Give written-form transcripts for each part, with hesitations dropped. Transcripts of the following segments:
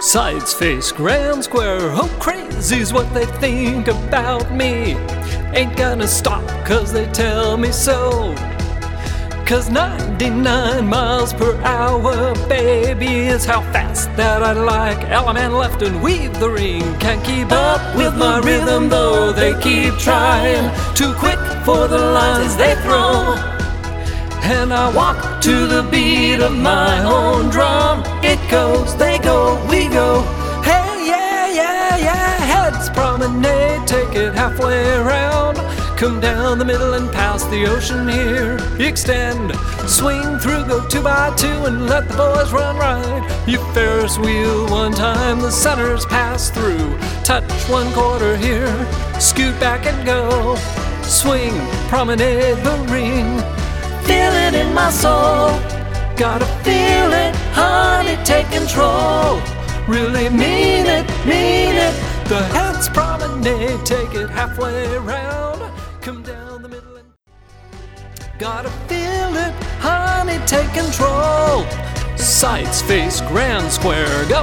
Sides, face, grand square, oh crazy's what they think about me. Ain't gonna stop cause they tell me so. Cause 99 miles per hour, baby, is how fast that I like. Element left and weave the ring. Can't keep up with my rhythm though they keep trying. Too quick for the lines they throw. And I walk to the beat of my own drum. It goes, they go, we go. Hey, yeah, yeah, yeah. Heads promenade, take it halfway around. Come down the middle and past the ocean here. Extend, swing through, go 2 by 2 and let the boys run right. You Ferris wheel one time, the centers pass through. Touch 1/4 here, scoot back and go. Swing, promenade the ring. Feel it in my soul. Gotta feel it, honey, take control. Really mean it, mean it. The heads promenade, take it halfway around. Come down the middle and gotta feel it, honey, take control. Sides, face, grand square, go.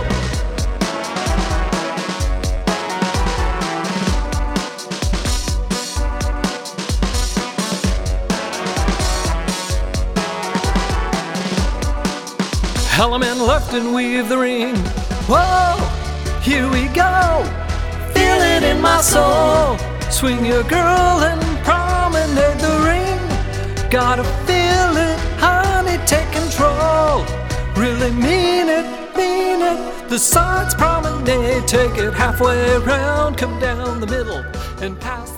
Element left and weave the ring. Whoa, here we go. Feel it in my soul. Swing your girl and promenade the ring. Gotta feel it, honey, take control. Really mean it, mean it. The sides promenade, take it halfway around. Come down the middle and pass